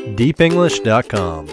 deepenglish.com.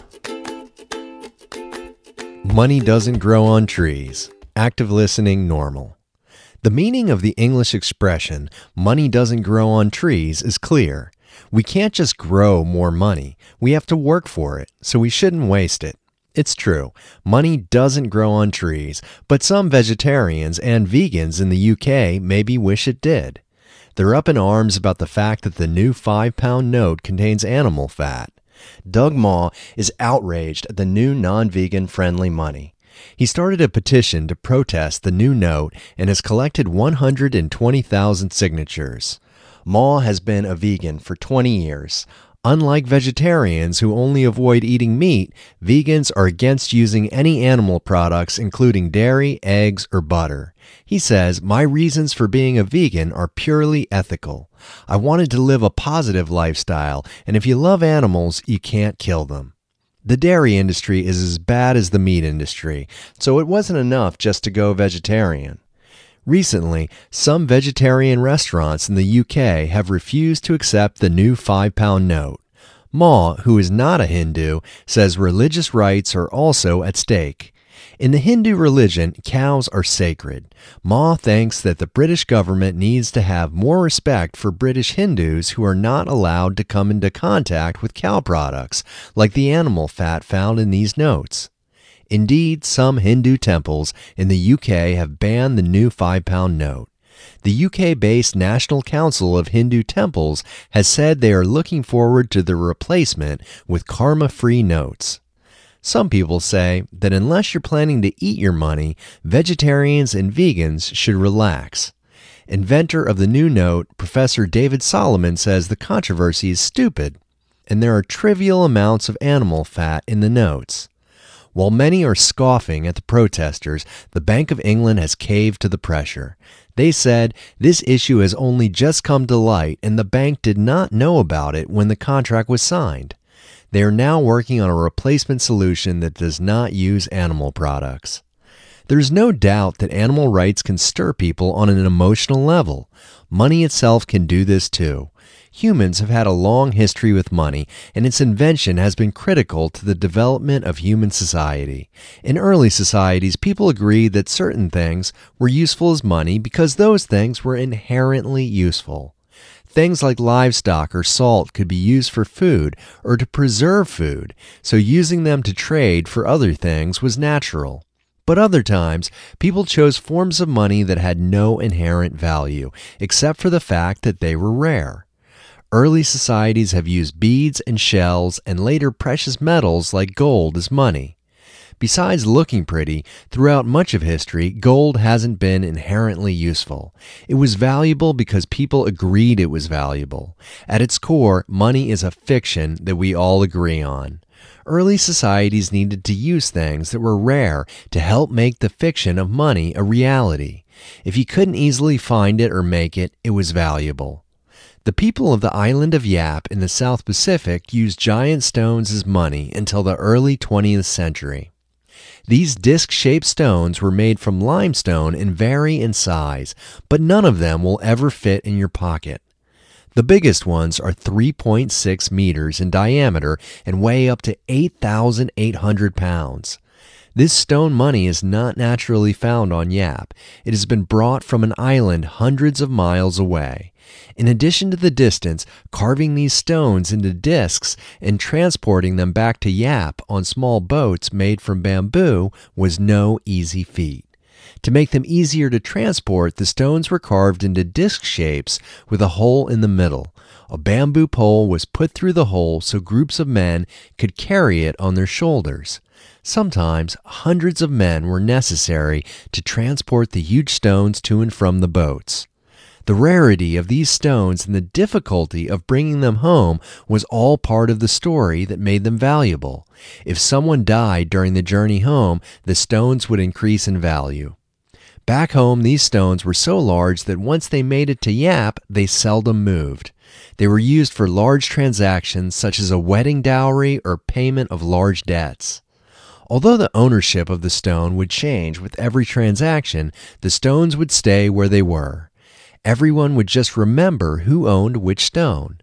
Money doesn't grow on trees. Active listening normal. The meaning of the English expression, money doesn't grow on trees, is clear. We can't just grow more money. We have to work for it, so we shouldn't waste it. It's true, money doesn't grow on trees, but some vegetarians and vegans in the UK maybe wish it did. They're up in arms about the fact that the new £5 note contains animal fat. Doug Maw is outraged at the new non-vegan friendly money. He started a petition to protest the new note and has collected 120,000 signatures. Maw has been a vegan for 20 years. Unlike vegetarians who only avoid eating meat, vegans are against using any animal products including dairy, eggs, or butter. He says, "My reasons for being a vegan are purely ethical. I wanted to live a positive lifestyle, and if you love animals, you can't kill them." The dairy industry is as bad as the meat industry, so it wasn't enough just to go vegetarian. Recently, some vegetarian restaurants in the UK have refused to accept the new £5 note. Maw, who is not a Hindu, says religious rights are also at stake. In the Hindu religion, cows are sacred. Maw thinks that the British government needs to have more respect for British Hindus who are not allowed to come into contact with cow products, like the animal fat found in these notes. Indeed, some Hindu temples in the UK have banned the new £5 note. The UK-based National Council of Hindu Temples has said they are looking forward to the replacement with karma-free notes. Some people say that unless you're planning to eat your money, vegetarians and vegans should relax. Inventor of the new note, Professor David Solomon, says the controversy is stupid, and there are trivial amounts of animal fat in the notes. While many are scoffing at the protesters, the Bank of England has caved to the pressure. They said this issue has only just come to light and the bank did not know about it when the contract was signed. They are now working on a replacement solution that does not use animal products. There is no doubt that animal rights can stir people on an emotional level. Money itself can do this too. Humans have had a long history with money, and its invention has been critical to the development of human society. In early societies, people agreed that certain things were useful as money because those things were inherently useful. Things like livestock or salt could be used for food or to preserve food, so using them to trade for other things was natural. But other times, people chose forms of money that had no inherent value, except for the fact that they were rare. Early societies have used beads and shells and later precious metals like gold as money. Besides looking pretty, throughout much of history, gold hasn't been inherently useful. It was valuable because people agreed it was valuable. At its core, money is a fiction that we all agree on. Early societies needed to use things that were rare to help make the fiction of money a reality. If you couldn't easily find it or make it, it was valuable. The people of the island of Yap in the South Pacific used giant stones as money until the early 20th century. These disc-shaped stones were made from limestone and vary in size, but none of them will ever fit in your pocket. The biggest ones are 3.6 meters in diameter and weigh up to 8,800 pounds. This stone money is not naturally found on Yap. It has been brought from an island hundreds of miles away. In addition to the distance, carving these stones into discs and transporting them back to Yap on small boats made from bamboo was no easy feat. To make them easier to transport, the stones were carved into disc shapes with a hole in the middle. A bamboo pole was put through the hole so groups of men could carry it on their shoulders. Sometimes hundreds of men were necessary to transport the huge stones to and from the boats. The rarity of these stones and the difficulty of bringing them home was all part of the story that made them valuable. If someone died during the journey home, the stones would increase in value. Back home, these stones were so large that once they made it to Yap, they seldom moved. They were used for large transactions such as a wedding dowry or payment of large debts. Although the ownership of the stone would change with every transaction, the stones would stay where they were. Everyone would just remember who owned which stone.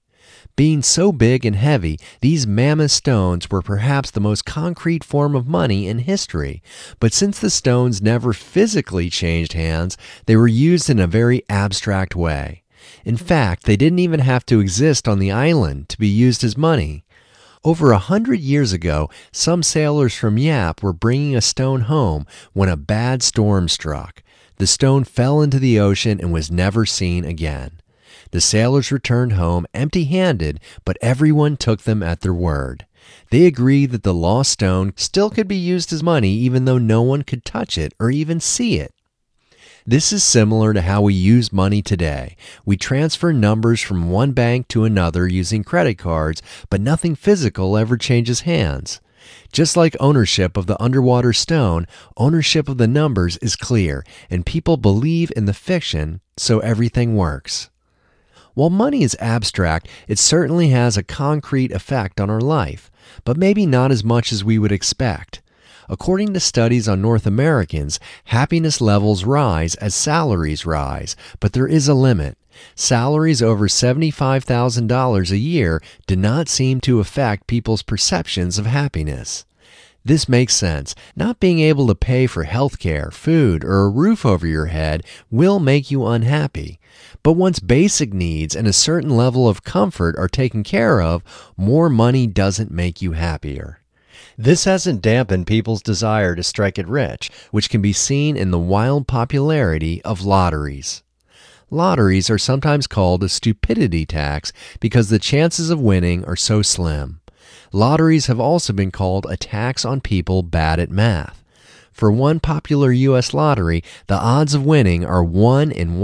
Being so big and heavy, these mammoth stones were perhaps the most concrete form of money in history. But since the stones never physically changed hands, they were used in a very abstract way. In fact, they didn't even have to exist on the island to be used as money. Over 100 years ago, some sailors from Yap were bringing a stone home when a bad storm struck. The stone fell into the ocean and was never seen again. The sailors returned home empty-handed, but everyone took them at their word. They agreed that the lost stone still could be used as money even though no one could touch it or even see it. This is similar to how we use money today. We transfer numbers from one bank to another using credit cards, but nothing physical ever changes hands. Just like ownership of the underwater stone, ownership of the numbers is clear, and people believe in the fiction, so everything works. While money is abstract, it certainly has a concrete effect on our life, but maybe not as much as we would expect. According to studies on North Americans, happiness levels rise as salaries rise, but there is a limit. Salaries over $75,000 a year do not seem to affect people's perceptions of happiness. This makes sense. Not being able to pay for health care, food, or a roof over your head will make you unhappy. But once basic needs and a certain level of comfort are taken care of, more money doesn't make you happier. This hasn't dampened people's desire to strike it rich, which can be seen in the wild popularity of lotteries. Lotteries are sometimes called a stupidity tax because the chances of winning are so slim. Lotteries have also been called a tax on people bad at math. For one popular U.S. lottery, the odds of winning are 1 in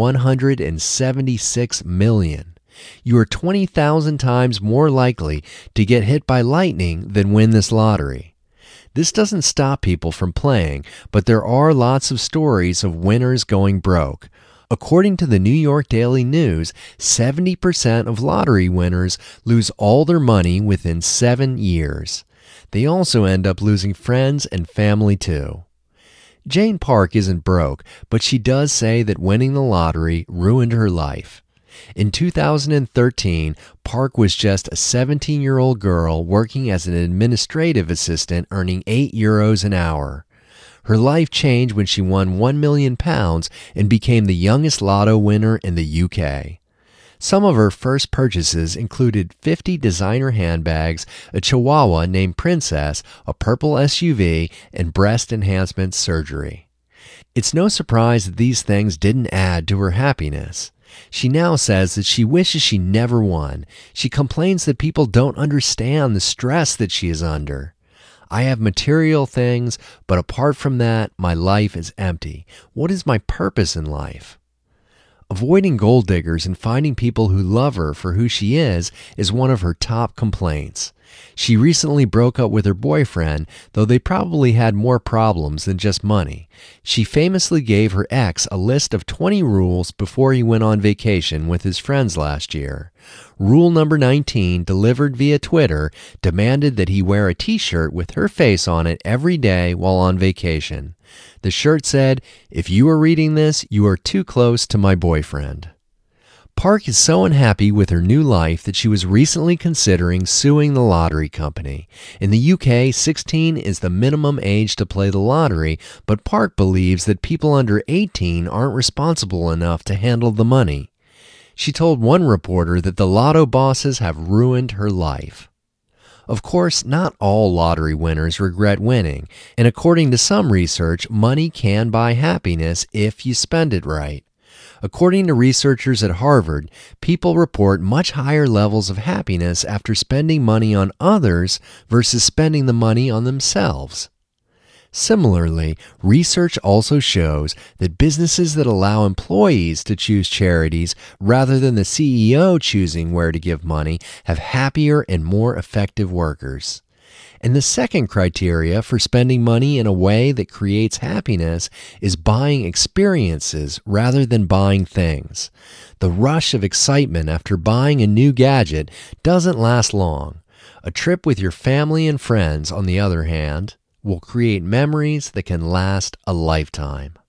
176 million. You are 20,000 times more likely to get hit by lightning than win this lottery. This doesn't stop people from playing, but there are lots of stories of winners going broke. According to the New York Daily News, 70% of lottery winners lose all their money within 7 years. They also end up losing friends and family too. Jane Park isn't broke, but she does say that winning the lottery ruined her life. In 2013, Park was just a 17-year-old girl working as an administrative assistant earning €8 an hour. Her life changed when she won £1 million and became the youngest lotto winner in the UK. Some of her first purchases included 50 designer handbags, a chihuahua named Princess, a purple SUV, and breast enhancement surgery. It's no surprise that these things didn't add to her happiness. She now says that she wishes she never won. She complains that people don't understand the stress that she is under. I have material things, but apart from that, my life is empty. What is my purpose in life? Avoiding gold diggers and finding people who love her for who she is one of her top complaints. She recently broke up with her boyfriend, though they probably had more problems than just money. She famously gave her ex a list of 20 rules before he went on vacation with his friends last year. Rule number 19, delivered via Twitter, demanded that he wear a t-shirt with her face on it every day while on vacation. The shirt said, "If you are reading this, you are too close to my boyfriend." Park is so unhappy with her new life that she was recently considering suing the lottery company. In the UK, 16 is the minimum age to play the lottery, but Park believes that people under 18 aren't responsible enough to handle the money. She told one reporter that the lotto bosses have ruined her life. Of course, not all lottery winners regret winning, and according to some research, money can buy happiness if you spend it right. According to researchers at Harvard, people report much higher levels of happiness after spending money on others versus spending the money on themselves. Similarly, research also shows that businesses that allow employees to choose charities rather than the CEO choosing where to give money have happier and more effective workers. And the second criteria for spending money in a way that creates happiness is buying experiences rather than buying things. The rush of excitement after buying a new gadget doesn't last long. A trip with your family and friends, on the other hand, will create memories that can last a lifetime.